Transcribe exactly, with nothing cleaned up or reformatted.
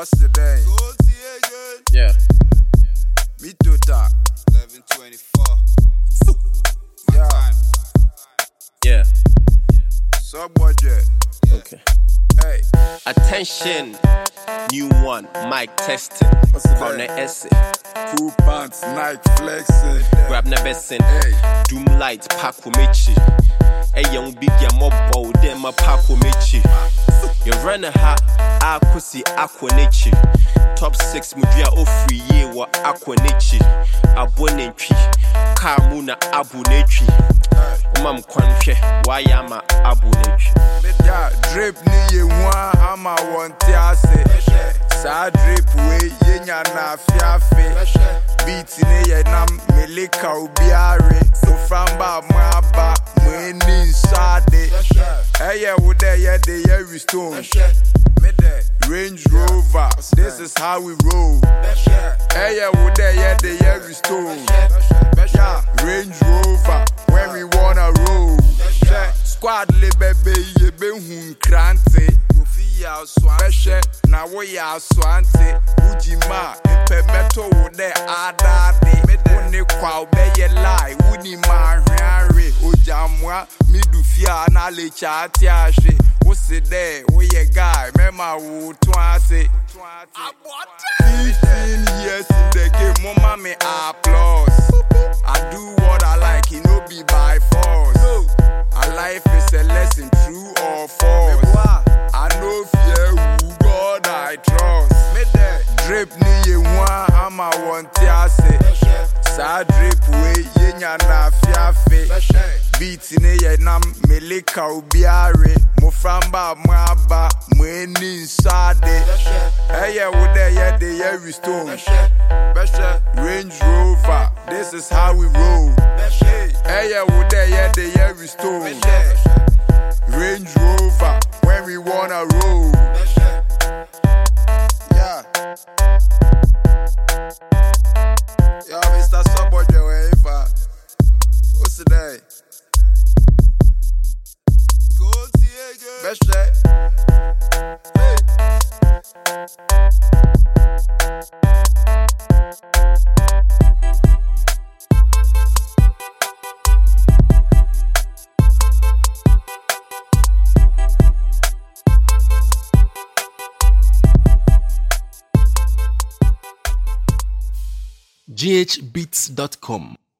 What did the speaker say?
What's the day? Yeah. Me too talk. eleven twenty-four. Yeah. Time. Yeah. Sub budget. Okay. Hey. Attention. New one. Mic testing. What's the Corner day? essay. Cool pants, Nike flexing. Grab na besin. Hey. Doom light. Paco Michi. Hey, young big ya mobile. Dem a Paco Michi. You run a hat. Akusi Aquanichi. Top six Mudia Ofri ye wa Aquanichi. Abonetri. Kamuna Abunetri. Mam Quanche. Wayama Abunetri. Yeah, drip ni ye one, I'm a one tiase. Sa drip way, ye nya na fiafe. Beat ni ye nam, melika ubiare. So from ba maba, mweni insade. Hey, yeah, would they, yeah, they, yeah, we stone. Range Rover, this is how we roll. Hey, yeah, would they, yeah, they, yeah, we stone. Yeah, Range Rover, when we wanna roll. Squad le bebe ye be hun krante. Kofi ya swante, na wo ya swante. Ujima, impe meto wo de adade. Uni kwa ube ye lai, uni ma hware. Ojamwa, midu fia na le chati ashe. Wo se de, wo ye guy, mema wo tuase. fifteen years in the game, mama me applause. I do what I like, it no be by force. Our life is a lesson, true or false. I know fear who God I trust. Drip ni ye one, I'm a one tiase. Sa drip way, ye nya na fiafe. Beat ni ye nam, melika ubiare. Mo framba mwaba, mweni insade. Hey yeah, wo de yeah, de yeah, we stone. Range Rover, this is how we roll. Hey yeah, wo de yeah, de yeah, we stone. Range Rover, when we wanna roll. Yeah. Yo, Mister Somebody, where if I what's the day? Best day. G H beats dot com